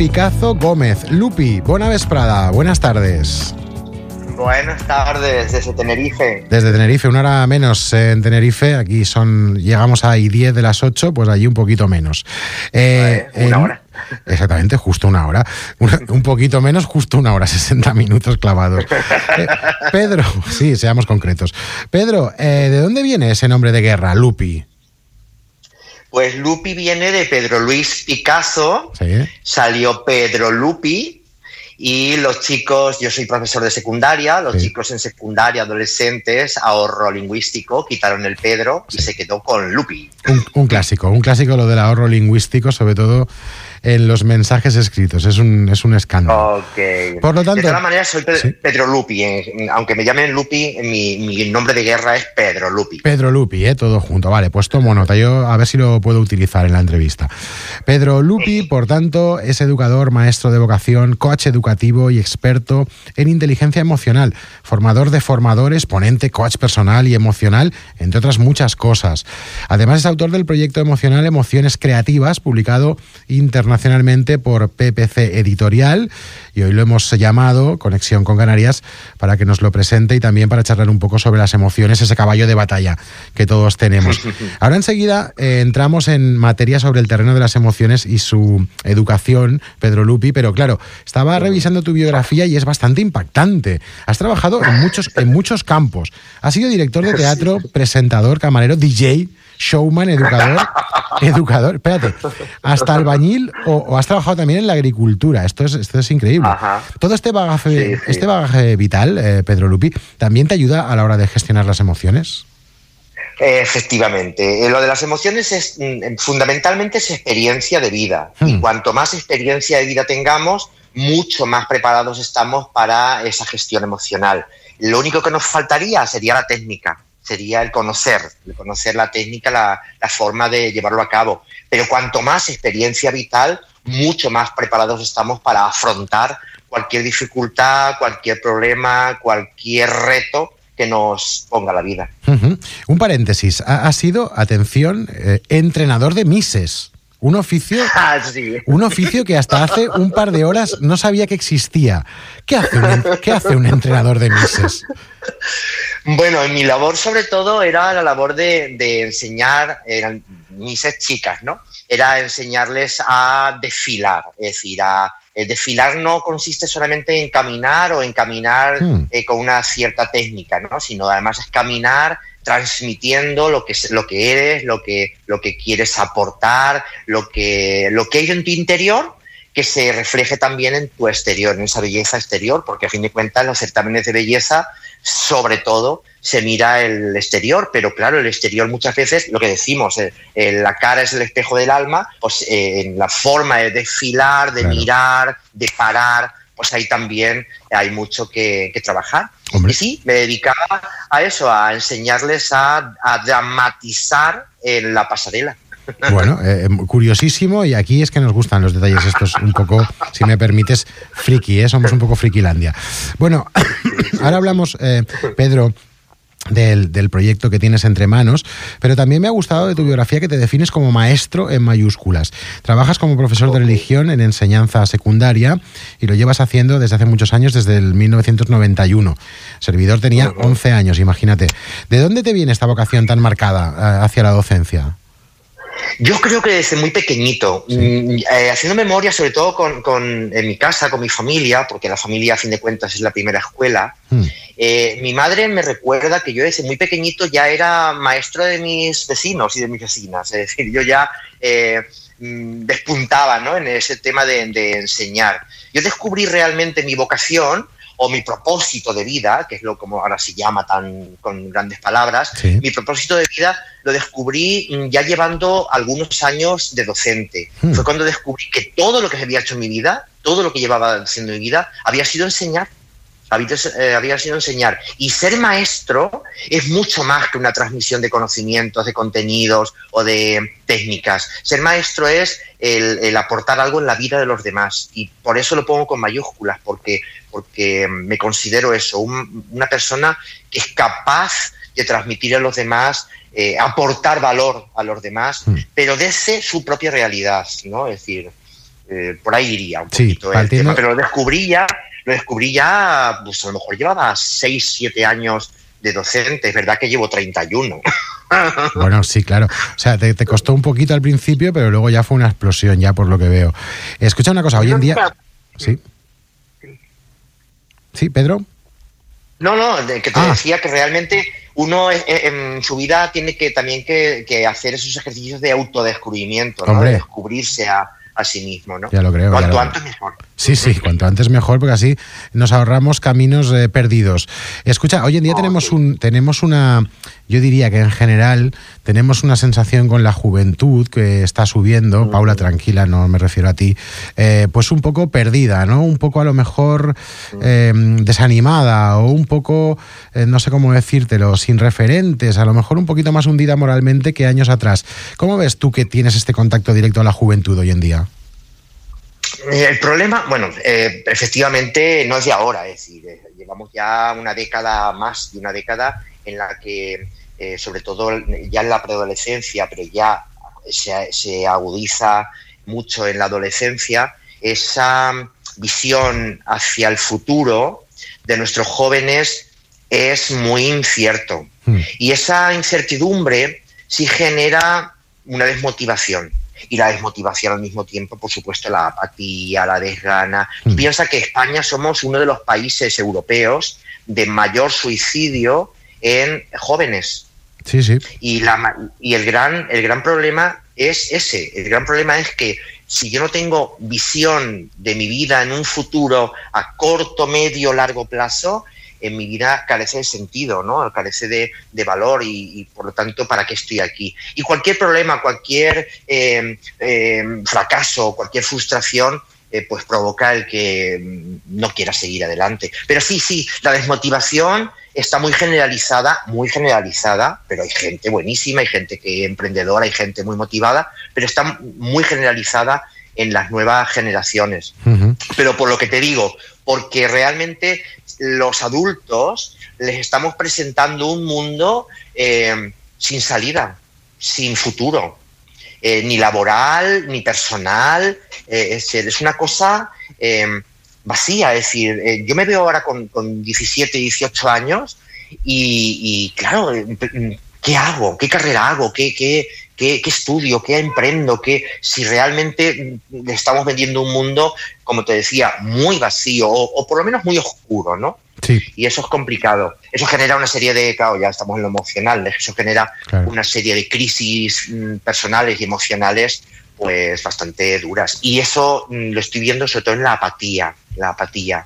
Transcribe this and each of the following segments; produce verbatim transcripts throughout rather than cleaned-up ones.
Picazo Gómez. Lupi, bona vesprada, buenas tardes. Buenas tardes, desde Tenerife. Desde Tenerife, una hora menos en Tenerife. Aquí son, llegamos a diez de las ocho, pues allí un poquito menos. Eh, una en, hora. Exactamente, justo una hora. Una, un poquito menos, justo una hora, sesenta minutos clavados. Eh, Pedro, sí, seamos concretos. Pedro, eh, ¿de dónde viene ese nombre de guerra, Lupi? Pues Lupi viene de Pedro Luis Picasso. ¿Sí? Salió Pedro Lupi. Y los chicos, yo soy profesor de secundaria, los sí. chicos en secundaria, adolescentes, ahorro lingüístico, quitaron el Pedro y sí. se quedó con Lupi. Un, un clásico, un clásico lo del ahorro lingüístico, sobre todo en los mensajes escritos, es un, es un escándalo. Ok. Por lo tanto, de todas maneras, soy Pedro, ¿sí? Pedro Lupi, eh, aunque me llamen Lupi, mi, mi nombre de guerra es Pedro Lupi. Pedro Lupi, eh, todo junto. Vale, pues tomo nota, yo a ver si lo puedo utilizar en la entrevista. Pedro Lupi, por tanto, es educador, maestro de vocación, coach educativo y experto en inteligencia emocional, formador de formadores, ponente, coach personal y emocional, entre otras muchas cosas. Además es autor del proyecto emocional Emociones Creativas, publicado internacionalmente nacionalmente por P P C Editorial, y hoy lo hemos llamado Conexión con Canarias para que nos lo presente y también para charlar un poco sobre las emociones, ese caballo de batalla que todos tenemos. Ahora enseguida eh, entramos en materia sobre el terreno de las emociones y su educación, Pedro Lupi, pero claro, estaba revisando tu biografía y es bastante impactante. Has trabajado en muchos, en muchos campos. Has sido director de teatro, presentador, camarero, D J, showman, educador, educador, espérate, hasta albañil o, o has trabajado también en la agricultura. Esto es, esto es increíble. Ajá. Todo este bagaje, sí, sí. este bagaje vital, eh, Pedro Lupi, ¿también te ayuda a la hora de gestionar las emociones? Efectivamente. Lo de las emociones es fundamentalmente es experiencia de vida. Hmm. Y cuanto más experiencia de vida tengamos, mucho más preparados estamos para esa gestión emocional. Lo único que nos faltaría sería la técnica. Sería el conocer, el conocer la técnica, la, la forma de llevarlo a cabo. Pero cuanto más experiencia vital, mucho más preparados estamos para afrontar cualquier dificultad, cualquier problema, cualquier reto que nos ponga la vida. Uh-huh. Un paréntesis, ha, ha sido, atención, eh, entrenador de mises. Un oficio, ah, sí. un oficio que hasta hace un par de horas no sabía que existía. ¿Qué hace un, qué hace un entrenador de mises? Bueno, en mi labor sobre todo era la labor de, de enseñar, eran mises chicas, ¿no? Era enseñarles a desfilar, es decir, a el desfilar no consiste solamente en caminar o en caminar hmm. eh, con una cierta técnica, ¿no? Sino además es caminar transmitiendo lo que lo que eres, lo que lo que quieres aportar, lo que lo que hay en tu interior, que se refleje también en tu exterior, en esa belleza exterior, porque a fin de cuentas los certámenes de belleza, sobre todo, se mira el exterior, pero claro, el exterior muchas veces, lo que decimos, eh, eh, la cara es el espejo del alma, pues eh, en la forma de desfilar, de claro. mirar, de parar, pues ahí también hay mucho que, que trabajar. Hombre. Y sí, me dedicaba a eso, a enseñarles a, a dramatizar en la pasarela. Bueno, eh, curiosísimo, y aquí es que nos gustan los detalles estos un poco, si me permites, friki, ¿eh? Somos un poco frikilandia. Bueno, ahora hablamos, eh, Pedro, Del, del proyecto que tienes entre manos, pero también me ha gustado de tu biografía que te defines como maestro en mayúsculas. Trabajas como profesor de religión en enseñanza secundaria y lo llevas haciendo desde hace muchos años, desde el mil novecientos noventa y uno. Servidor tenía once años, imagínate. ¿De dónde te viene esta vocación tan marcada hacia la docencia? Yo creo que desde muy pequeñito, sí. eh, haciendo memoria sobre todo con, con, en mi casa, con mi familia, porque la familia a fin de cuentas es la primera escuela, mm. eh, mi madre me recuerda que yo desde muy pequeñito ya era maestro de mis vecinos y de mis vecinas, es decir, yo ya eh, despuntaba, ¿no?, en ese tema de, de enseñar. Yo descubrí realmente mi vocación o mi propósito de vida, que es lo como ahora se llama tan con grandes palabras, sí. mi propósito de vida lo descubrí ya llevando algunos años de docente. Hmm. Fue cuando descubrí que todo lo que había hecho en mi vida, todo lo que llevaba haciendo en mi vida, había sido enseñar. Había, eh, había sido enseñar. Y ser maestro es mucho más que una transmisión de conocimientos, de contenidos o de técnicas. Ser maestro es el, el aportar algo en la vida de los demás. Y por eso lo pongo con mayúsculas, porque, porque me considero eso, un, una persona que es capaz de transmitir a los demás, eh, aportar valor a los demás, mm. pero desde su propia realidad, ¿no? Es decir, Eh, por ahí iría un sí, poquito el tema, pero lo descubrí ya, lo descubrí ya, pues a lo mejor llevaba seis, siete años de docente, es verdad que llevo treinta y uno. Bueno, sí, claro. O sea, te, te costó un poquito al principio, pero luego ya fue una explosión, ya por lo que veo. Escucha una cosa, hoy en día... Sí. ¿Sí, Pedro? No, no, de, que te ah. decía que realmente uno en, en su vida tiene que también que, que hacer esos ejercicios de autodescubrimiento, ¿no? De descubrirse a, a sí mismo, ¿no? Ya lo creo. Cuanto lo antes creo. mejor. Sí, sí, cuanto antes mejor, porque así nos ahorramos caminos eh, perdidos. Escucha, hoy en día oh, tenemos sí. un tenemos una, yo diría que en general tenemos una sensación con la juventud que está subiendo, uh-huh. Paula, tranquila, no me refiero a ti, eh, pues un poco perdida, ¿no? Un poco a lo mejor eh, desanimada o un poco, eh, no sé cómo decírtelo, sin referentes, a lo mejor un poquito más hundida moralmente que años atrás. ¿Cómo ves tú que tienes este contacto directo a la juventud hoy en día? El problema, bueno, eh, efectivamente no es de ahora, es decir, eh, llevamos ya una década, más de una década, en la que, eh, sobre todo ya en la preadolescencia, pero ya se, se agudiza mucho en la adolescencia, esa visión hacia el futuro de nuestros jóvenes es muy incierto. Mm. Y esa incertidumbre sí genera una desmotivación. Y la desmotivación al mismo tiempo, por supuesto, la apatía, la desgana. Mm. Piensa que España somos uno de los países europeos de mayor suicidio en jóvenes. Sí, sí. Y, la, y el, gran, el gran problema es ese. El gran problema es que si yo no tengo visión de mi vida en un futuro a corto, medio, largo plazo, en mi vida carece de sentido, ¿no? Carece de, de valor y, y, por lo tanto, ¿para qué estoy aquí? Y cualquier problema, cualquier eh, eh, fracaso, cualquier frustración, eh, pues provoca el que no quiera seguir adelante. Pero sí, sí, la desmotivación está muy generalizada, muy generalizada, pero hay gente buenísima, hay gente que es emprendedora, hay gente muy motivada, pero está muy generalizada en las nuevas generaciones. Uh-huh. Pero por lo que te digo, porque realmente los adultos les estamos presentando un mundo eh, sin salida, sin futuro, eh, ni laboral, ni personal, eh, es, es una cosa eh, vacía, es decir, eh, yo me veo ahora con, con diecisiete, dieciocho años y, y claro, ¿qué hago? ¿Qué carrera hago? ¿Qué, qué, qué, qué estudio? ¿Qué emprendo? ¿Qué, si realmente le estamos vendiendo un mundo, como te decía, muy vacío o, o por lo menos muy oscuro, ¿no? Sí. Y eso es complicado. Eso genera una serie de, claro, ya estamos en lo emocional, eso genera claro. una serie de crisis mm, personales y emocionales pues bastante duras. Y eso mm, lo estoy viendo sobre todo en la apatía, la apatía.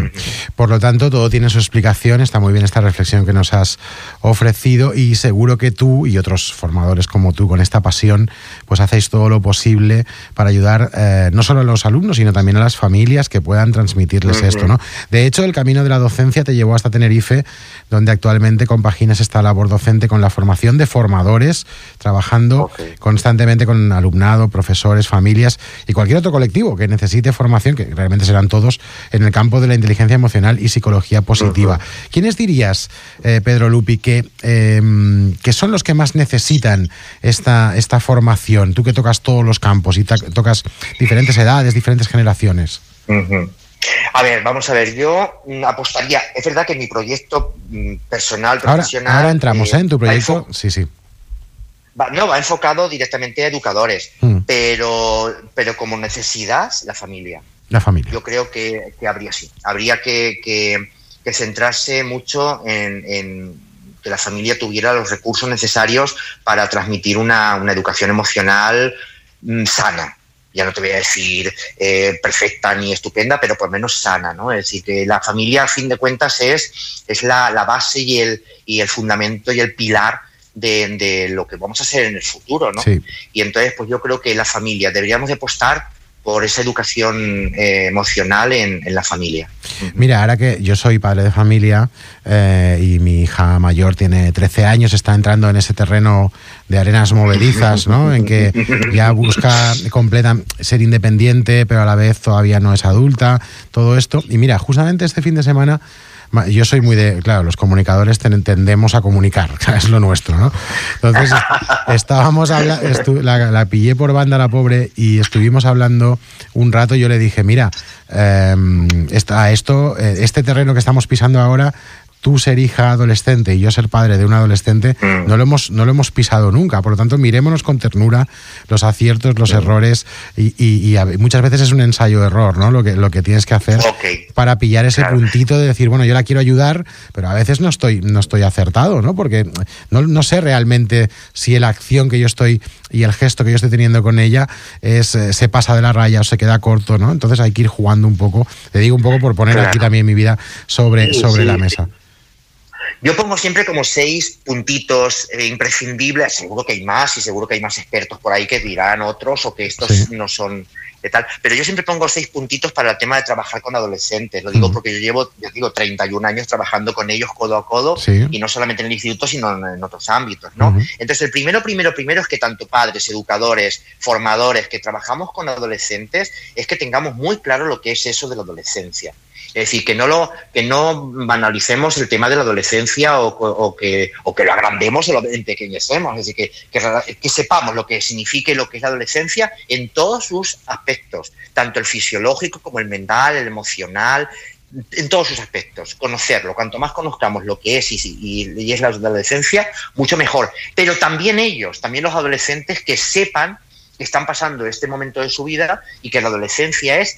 Por lo tanto, todo tiene su explicación. Está muy bien esta reflexión que nos has ofrecido y seguro que tú y otros formadores como tú con esta pasión pues hacéis todo lo posible para ayudar eh, no solo a los alumnos sino también a las familias que puedan transmitirles uh-huh. esto, ¿no? De hecho, el camino de la docencia te llevó hasta Tenerife, donde actualmente compaginas esta labor docente con la formación de formadores, trabajando okay. constantemente con alumnado, profesores, familias y cualquier otro colectivo que necesite formación, que realmente serán todos, en el campo de la inteligencia emocional y psicología positiva. Uh-huh. ¿Quiénes dirías, eh, Pedro Lupi, que, eh, que son los que más necesitan esta, esta formación? Tú que tocas todos los campos y tocas diferentes edades, diferentes generaciones. Uh-huh. A ver, vamos a ver, yo apostaría, es verdad que en mi proyecto personal, profesional... Ahora, ahora entramos, ¿eh? En tu proyecto, sí, sí. Va, no, va enfocado directamente a educadores, mm. pero, pero como necesidad, la familia. La familia. Yo creo que, que habría sí. Habría que, que, que centrarse mucho en, en que la familia tuviera los recursos necesarios para transmitir una, una educación emocional mmm, sana. Ya no te voy a decir eh, perfecta ni estupenda, pero por lo menos sana, ¿no? Es decir, que la familia, a fin de cuentas, es, es la, la base y el, y el fundamento y el pilar de, de lo que vamos a hacer en el futuro, ¿no? Sí. Y entonces, pues yo creo que la familia, deberíamos de apostar por esa educación eh, emocional en, en la familia. Mira, ahora que yo soy padre de familia eh, y mi hija mayor tiene trece años, está entrando en ese terreno de arenas movedizas, ¿no? En que ya busca completa ser independiente, pero a la vez todavía no es adulta, todo esto. Y mira, justamente este fin de semana, yo soy muy de... Claro, los comunicadores tendemos a comunicar, es lo nuestro, ¿no? Entonces, estábamos hablando... La, la pillé por banda la pobre y estuvimos hablando un rato y yo le dije, mira, eh, esta, esto, este terreno que estamos pisando ahora... Tú ser hija adolescente y yo ser padre de un adolescente, mm. no lo hemos no lo hemos pisado nunca. Por lo tanto, mirémonos con ternura los aciertos, los mm. errores y, y, y muchas veces es un ensayo-error, ¿no? Lo que, lo que tienes que hacer okay. para pillar ese claro. puntito de decir, bueno, yo la quiero ayudar, pero a veces no estoy no estoy acertado, ¿no? Porque no, no sé realmente si la acción que yo estoy y el gesto que yo estoy teniendo con ella es se pasa de la raya o se queda corto, ¿no? Entonces hay que ir jugando un poco. Te digo un poco por poner claro. aquí también mi vida sobre, sí, sobre sí, la mesa. Sí. Yo pongo siempre como seis puntitos eh, imprescindibles, seguro que hay más y seguro que hay más expertos por ahí que dirán otros o que estos sí. no son de tal, pero yo siempre pongo seis puntitos para el tema de trabajar con adolescentes, lo digo uh-huh. porque yo llevo, yo digo, treinta y un años trabajando con ellos codo a codo sí. y no solamente en el instituto sino en, en otros ámbitos, ¿no? Uh-huh. Entonces el primero, primero, primero es que tanto padres, educadores, formadores que trabajamos con adolescentes es que tengamos muy claro lo que es eso de la adolescencia. Es decir, que no lo que no banalicemos el tema de la adolescencia o, o, que, o que lo agrandemos o lo empequeñecemos. Es decir, que, que, que sepamos lo que significa y lo que es la adolescencia en todos sus aspectos, tanto el fisiológico como el mental, el emocional, en todos sus aspectos. Conocerlo. Cuanto más conozcamos lo que es y, y, y es la adolescencia, mucho mejor. Pero también ellos, también los adolescentes que sepan que están pasando este momento de su vida y que la adolescencia es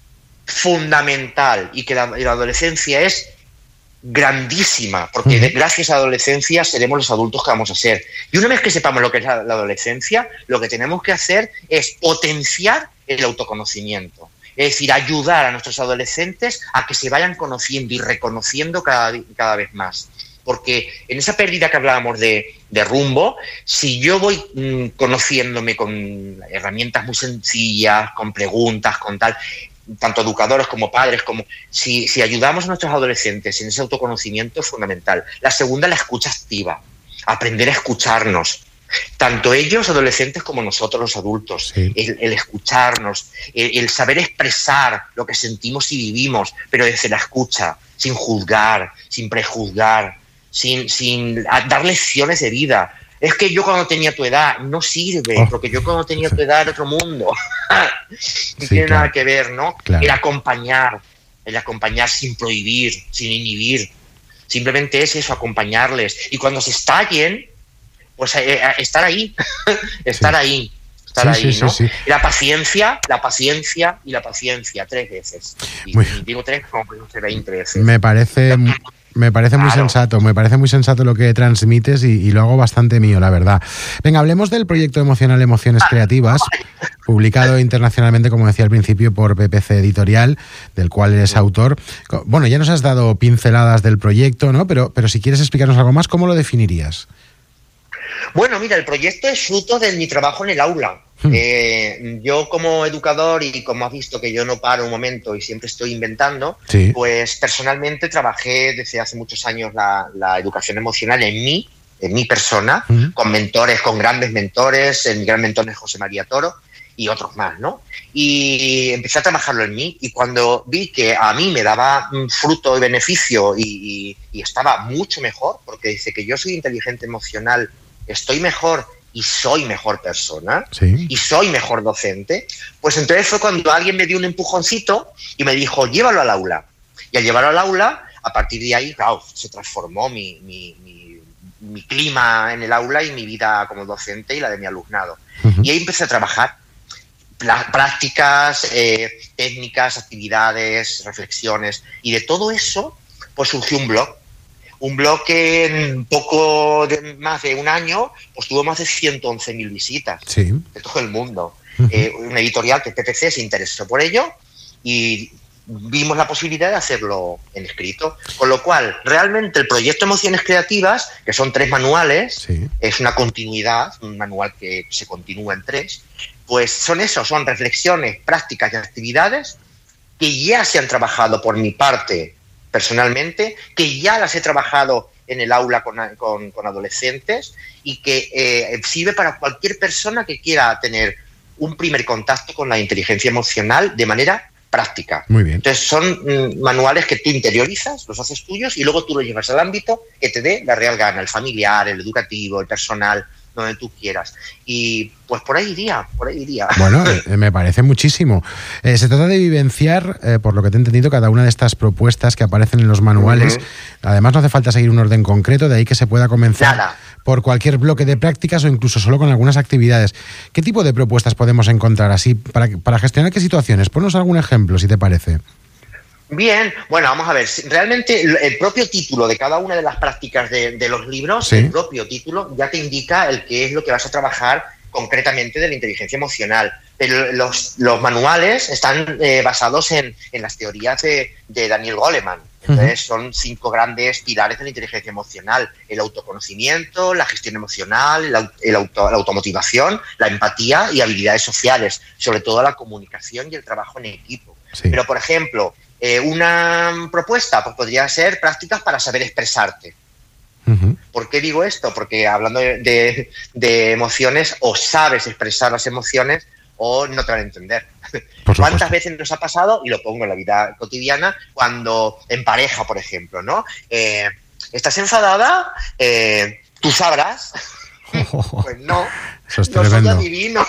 fundamental y que la, la adolescencia es grandísima, porque uh-huh. gracias a la adolescencia seremos los adultos que vamos a ser. Y una vez que sepamos lo que es la, la adolescencia, lo que tenemos que hacer es potenciar el autoconocimiento. Es decir, ayudar a nuestros adolescentes a que se vayan conociendo y reconociendo cada, cada vez más. Porque en esa pérdida que hablábamos de, de rumbo, si yo voy mmm, conociéndome con herramientas muy sencillas, con preguntas, con tal... tanto educadores como padres, como si, si ayudamos a nuestros adolescentes en ese autoconocimiento es fundamental. La segunda, la escucha activa, aprender a escucharnos, tanto ellos, adolescentes, como nosotros, los adultos, sí. el, el escucharnos, el, el saber expresar lo que sentimos y vivimos, pero desde la escucha, sin juzgar, sin prejuzgar, sin, sin dar lecciones de vida. Es que yo cuando tenía tu edad, no sirve, oh. porque yo cuando tenía tu edad era otro mundo. no sí, tiene claro. nada que ver, ¿no? Claro. El acompañar, el acompañar sin prohibir, sin inhibir. Simplemente es eso, acompañarles. Y cuando se estallen, pues eh, estar ahí, estar sí. ahí, estar sí, ahí, sí, ¿no? Sí, sí. La paciencia, la paciencia y la paciencia, tres veces. Y, y digo tres como que veinte veces. Me parece... Me parece muy claro. sensato, me parece muy sensato lo que transmites y, y lo hago bastante mío, la verdad. Venga, hablemos del proyecto emocional Emociones Creativas, publicado internacionalmente, como decía al principio, por P P C Editorial, del cual eres autor. Bueno, ya nos has dado pinceladas del proyecto, ¿no? Pero, pero si quieres explicarnos algo más, ¿cómo lo definirías? Bueno, mira, el proyecto es fruto de mi trabajo en el aula. Hmm. Eh, yo como educador y como has visto que yo no paro un momento y siempre estoy inventando, sí. pues personalmente trabajé desde hace muchos años la, la educación emocional en mí, en mi persona, hmm. con mentores, con grandes mentores, el gran mentor es José María Toro y otros más, ¿no? Y empecé a trabajarlo en mí y cuando vi que a mí me daba fruto y beneficio y, y, y estaba mucho mejor, porque dice que yo soy inteligente emocional, estoy mejor y soy mejor persona, sí. y soy mejor docente, pues entonces fue cuando alguien me dio un empujoncito y me dijo, llévalo al aula. Y al llevarlo al aula, a partir de ahí, claro, se transformó mi, mi, mi, mi clima en el aula y mi vida como docente y la de mi alumnado. Uh-huh. Y ahí empecé a trabajar prácticas, eh, técnicas, actividades, reflexiones, y de todo eso, pues surgió un blog. Un blog que en poco de, más de un año pues tuvo más de ciento once mil visitas sí. de todo el mundo. Uh-huh. Eh, una editorial que P P C se interesó por ello y vimos la posibilidad de hacerlo en escrito. Con lo cual, realmente el proyecto Emociones Creativas, que son tres manuales, sí. es una continuidad, un manual que se continúa en tres, pues son eso, son reflexiones, prácticas y actividades que ya se han trabajado por mi parte personalmente, que ya las he trabajado en el aula con, con, con adolescentes y que eh, sirve para cualquier persona que quiera tener un primer contacto con la inteligencia emocional de manera práctica. Muy bien. Entonces son mm, manuales que tú interiorizas, los haces tuyos y luego tú los llevas al ámbito que te dé la real gana, el familiar, el educativo, el personal, donde tú quieras. Y pues por ahí iría, por ahí iría. Bueno, eh, me parece muchísimo. Eh, se trata de vivenciar, eh, por lo que te he entendido, cada una de estas propuestas que aparecen en los manuales. Uh-huh. Además, no hace falta seguir un orden concreto, de ahí que se pueda comenzar Nada. por cualquier bloque de prácticas o incluso solo con algunas actividades. ¿Qué tipo de propuestas podemos encontrar así para, para gestionar qué situaciones? Ponnos algún ejemplo, si te parece. Bien, bueno, vamos a ver, realmente el propio título de cada una de las prácticas de, de los libros, ¿sí? El propio título ya te indica el qué es lo que vas a trabajar concretamente de la inteligencia emocional. Pero los, los manuales están eh, basados en, en las teorías de, de Daniel Goleman. Entonces, uh-huh. son cinco grandes pilares de la inteligencia emocional: el autoconocimiento, la gestión emocional, el, el auto, la automotivación, la empatía y habilidades sociales, sobre todo la comunicación y el trabajo en equipo. Sí. Pero, por ejemplo, eh, una propuesta pues podría ser prácticas para saber expresarte. Uh-huh. ¿Por qué digo esto? Porque hablando de, de, de emociones, o sabes expresar las emociones o no te van a entender. ¿Cuántas veces nos ha pasado, y lo pongo en la vida cotidiana, cuando en pareja, por ejemplo, ¿no? Eh, ¿Estás enfadada? Eh, ¿Tú sabrás? Oh, pues no, eso es no soy adivino.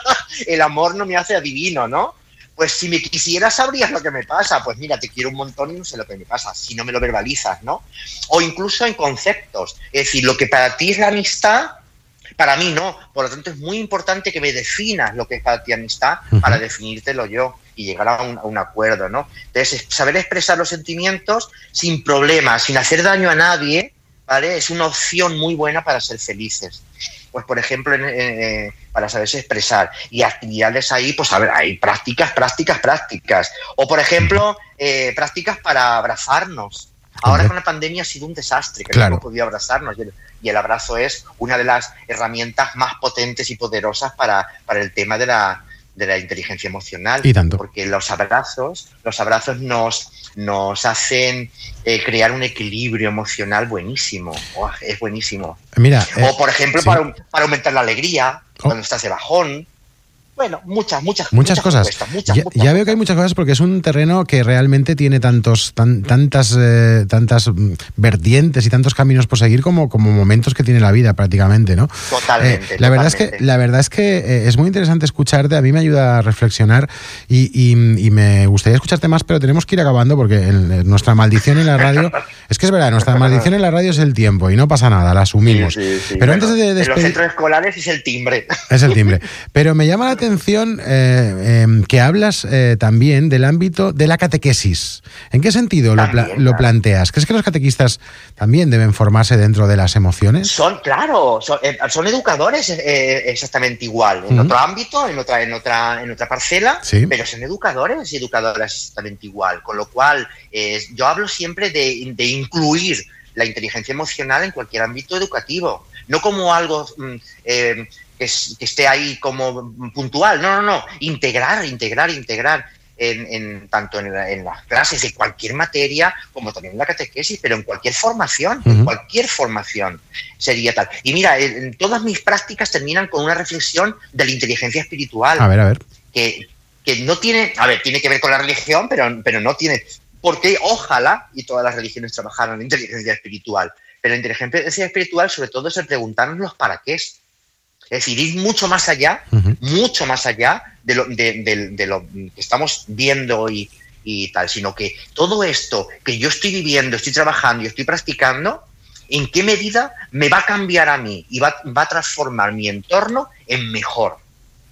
El amor no me hace adivino, ¿no? Pues si me quisieras sabrías lo que me pasa. Pues mira, te quiero un montón y no sé lo que me pasa, si no me lo verbalizas, ¿no? O incluso en conceptos. Es decir, lo que para ti es la amistad, para mí no. Por lo tanto, es muy importante que me definas lo que es para ti amistad, uh-huh. para definírtelo yo y llegar a un, a un acuerdo, ¿no? Entonces, saber expresar los sentimientos sin problemas, sin hacer daño a nadie, ¿vale? Es una opción muy buena para ser felices. Pues, por ejemplo, en, eh, para saberse expresar. Y actividades ahí, pues, a ver, hay prácticas, prácticas, prácticas. O, por ejemplo, eh, prácticas para abrazarnos. Ahora con la pandemia ha sido un desastre, que claro. no hemos podido abrazarnos. Y el, y el abrazo es una de las herramientas más potentes y poderosas para, para el tema de la, de la inteligencia emocional. Y tanto. Porque los abrazos, los abrazos nos, nos hacen eh, crear un equilibrio emocional buenísimo. Oh, es buenísimo. Mira, eh, o, por ejemplo, sí. para, para aumentar la alegría, oh. cuando estás de bajón. Bueno, muchas, muchas, muchas, muchas cosas. Muchas, ya, muchas ya veo que hay muchas cosas porque es un terreno que realmente tiene tantos, tan, tantas, eh, tantas vertientes y tantos caminos por seguir como, como momentos que tiene la vida prácticamente, ¿no? Totalmente. Eh, la totalmente. verdad es que la verdad es que eh, es muy interesante escucharte. A mí me ayuda a reflexionar y, y, y me gustaría escucharte más, pero tenemos que ir acabando porque el, nuestra maldición en la radio es que es verdad, nuestra maldición en la radio es el tiempo y no pasa nada, la asumimos. Sí, sí, sí, pero bueno, antes de despedir, en los centros escolares es el timbre. Es el timbre. Pero me llama la atención eh, eh, que hablas eh, también del ámbito de la catequesis. ¿En qué sentido lo, pla- lo planteas? ¿Crees que los catequistas también deben formarse dentro de las emociones? Son, claro, son, eh, son educadores eh, exactamente igual, en uh-huh. otro ámbito, en otra, en otra, en otra parcela, sí. pero son educadores y educadoras exactamente igual. Con lo cual, eh, yo hablo siempre de, de incluir la inteligencia emocional en cualquier ámbito educativo, no como algo eh, que, es, que esté ahí como puntual, no, no, no, integrar, integrar, integrar en, en tanto en, la, en las clases de cualquier materia como también en la catequesis, pero en cualquier formación, uh-huh. en cualquier formación sería tal. Y mira, en, todas mis prácticas terminan con una reflexión de la inteligencia espiritual. A ver, a ver. Que, que no tiene, a ver, tiene que ver con la religión, pero, pero no tiene... Porque ojalá y todas las religiones trabajaran en inteligencia espiritual. Pero la inteligencia espiritual, sobre todo, es el preguntarnos los para qué. Es decir, ir mucho más allá, uh-huh. mucho más allá de lo, de, de, de lo que estamos viendo y, y tal, sino que todo esto que yo estoy viviendo, estoy trabajando y estoy practicando, ¿en qué medida me va a cambiar a mí y va, va a transformar mi entorno en mejor?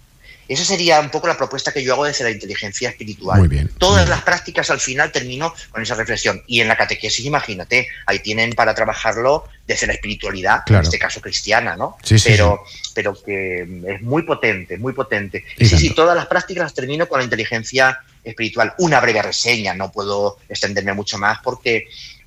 Esa sería un poco la propuesta que yo hago desde la inteligencia espiritual. Muy bien. Todas muy bien. las prácticas al final termino con esa reflexión. Y en la catequesis, imagínate, ahí tienen para trabajarlo desde la espiritualidad, claro. en este caso cristiana, ¿no? Sí, sí, pero, sí. pero que es muy potente, muy potente. Y sí, tanto. sí, todas las prácticas las termino con la inteligencia espiritual. Una breve reseña, no puedo extenderme mucho más porque,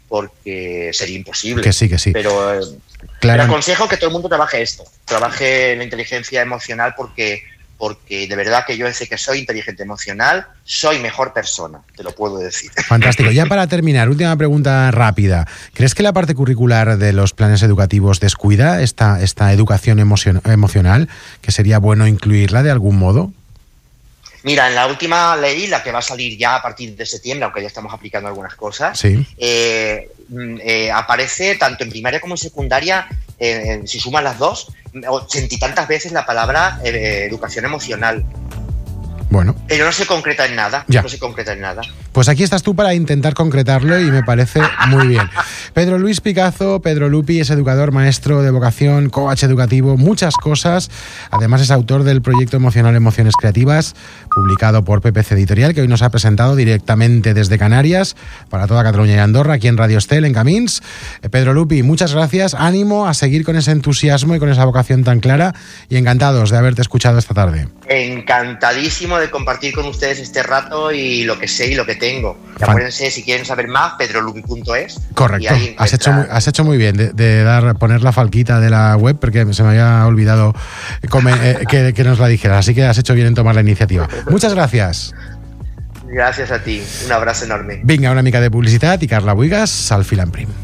porque sería imposible. Que sí, que sí. Pero, eh, claro. pero aconsejo que todo el mundo trabaje esto, trabaje la inteligencia emocional porque... porque de verdad que yo desde que soy inteligente emocional, soy mejor persona, te lo puedo decir. Fantástico. Ya para terminar, última pregunta rápida. ¿Crees que la parte curricular de los planes educativos descuida esta, esta educación emocion- emocional? ¿Que sería bueno incluirla de algún modo? Mira, en la última ley, la que va a salir ya a partir de septiembre, aunque ya estamos aplicando algunas cosas, sí. eh, eh, aparece tanto en primaria como en secundaria, eh, si sumas las dos, ochenta y tantas veces la palabra eh, educación emocional. Bueno. Pero no se concreta en nada, ya. no se concreta en nada. Pues aquí estás tú para intentar concretarlo y me parece muy bien. Pedro Luis Picazo, Pedro Lupi, es educador, maestro de vocación, coach educativo, muchas cosas. Además es autor del proyecto Emocional Emociones Creativas, publicado por P P C Editorial, que hoy nos ha presentado directamente desde Canarias para toda Cataluña y Andorra, aquí en Radio Estel, en Camins. Eh, Pedro Lupi, muchas gracias. Ánimo a seguir con ese entusiasmo y con esa vocación tan clara y encantados de haberte escuchado esta tarde. Encantadísimo de compartir con ustedes este rato y lo que sé y lo que tengo. Y acuérdense, si quieren saber más, pedrolupi punto es. Correcto, has hecho, muy, has hecho muy bien de, de dar poner la falquita de la web, porque se me había olvidado comer, eh, que, que nos la dijeras, así que has hecho bien en tomar la iniciativa. Muchas gracias. Gràcies a ti, un abraç enorme. Vinga, una mica de publicitat i Carla Buigas al Fil en Prim.